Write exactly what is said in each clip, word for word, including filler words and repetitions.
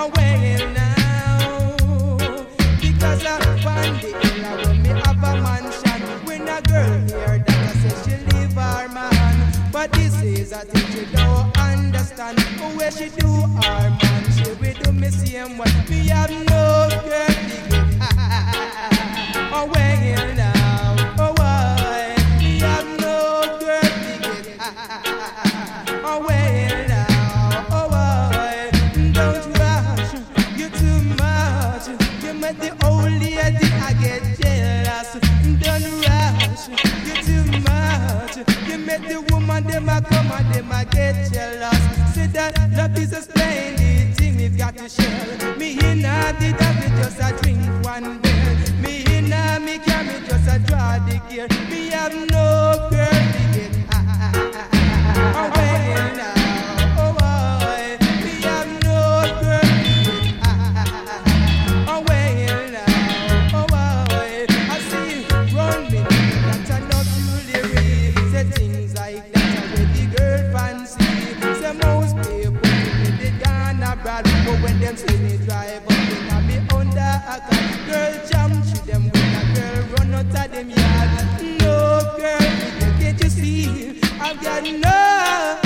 Oh well now, because uh, one day uh, when me have a mansion, when a girl hear that I say she leave her man, but this is a thing she don't understand. Oh where she do her man, she will do me same one. Me have no girl to get. Oh well now, oh why? Me have no girl to get. Oh well now, oh why? Don't rush, you too much. You make the old lady I get jealous. Don't rush, you too much. You make the woman them a come and them a get jealous. Say that love is a splendid thing we've got to share. Me inna the devil just a drink one beer. Me inna me can me just a draw the gear. Me have no girl to get. Oh well now, oh boy. Me have no girl to get. Oh well now, oh boy. I see run me that I not truly real. Say things like that where the girl fancy. Say most people when they gone abroad, but when them see me drive up, they got me under a car. Girl jump to them when a girl run out of them yard. No girl, can't you see? I've got no.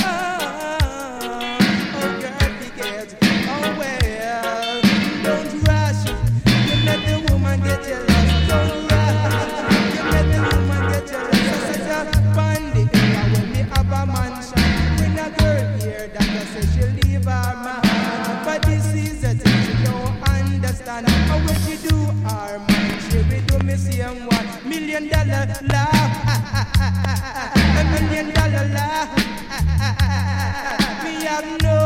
Oh girl, because oh well, don't rush. You let the woman get jealous. Don't rush. You let the woman get jealous. I said, bandit, when me have a mansion, when a girl hear that I say she leave her man, but this is a thing she don't understand. How when she do her man, she will do me same one. Million dollar laugh, a million dollar laugh. Me have no